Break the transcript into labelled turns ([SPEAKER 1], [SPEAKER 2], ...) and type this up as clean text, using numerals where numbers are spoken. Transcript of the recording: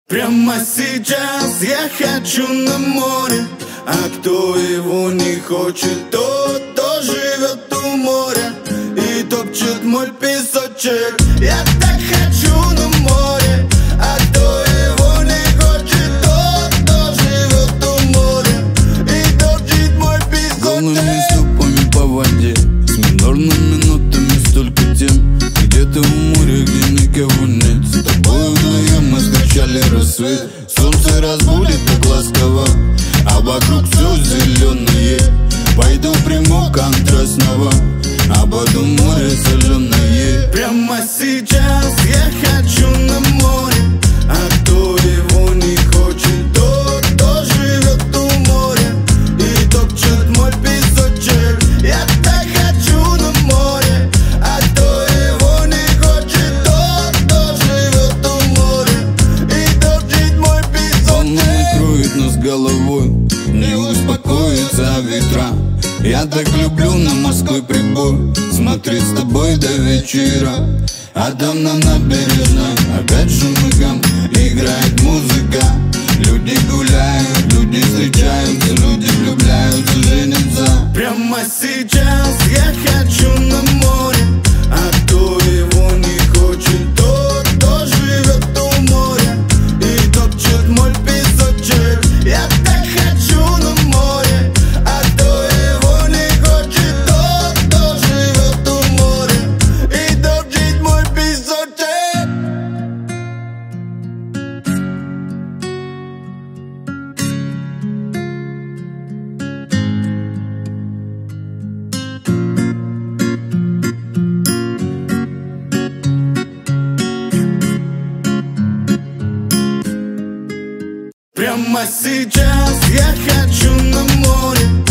[SPEAKER 1] Прямо сейчас я хочу на море, а кто его не хочет, тот живет у моря и топчет мой песочек. Я так хочу на море, а кто его не хочет, тот живет у моря и топчет мой песочек.
[SPEAKER 2] Голыми стопами по воде, с минорными нотами столько тем. Где-то в море, где никого нет, с тобой вдвоем мы скачали рассвет. Солнце разбудит так ласково, а вокруг все зеленое. Пойду приму контрастного, а потом море соленое.
[SPEAKER 1] Прямо сейчас я хочу на море, а кто его не хочет, тот живет у моря и топчет мой песочек. Я так хочу на море, а кто его не хочет, тот живет у моря и топчет мой песочек.
[SPEAKER 2] Волны кроют нас головой, не успокоятся ветра. Я так люблю на морской прибой смотреть с тобой до вечера. А там на набережной опять шум и гам, играет музыка. Люди гуляют, люди встречаются, люди влюбляются, женятся.
[SPEAKER 1] Прямо сейчас я хочу на море, а кто его не хочет, тот живет у моря и топчет мой песочек. Я так хочу на море, а кто его не хочет, тот живет у моря и топчет мой песочек. Прямо сейчас я хочу на море,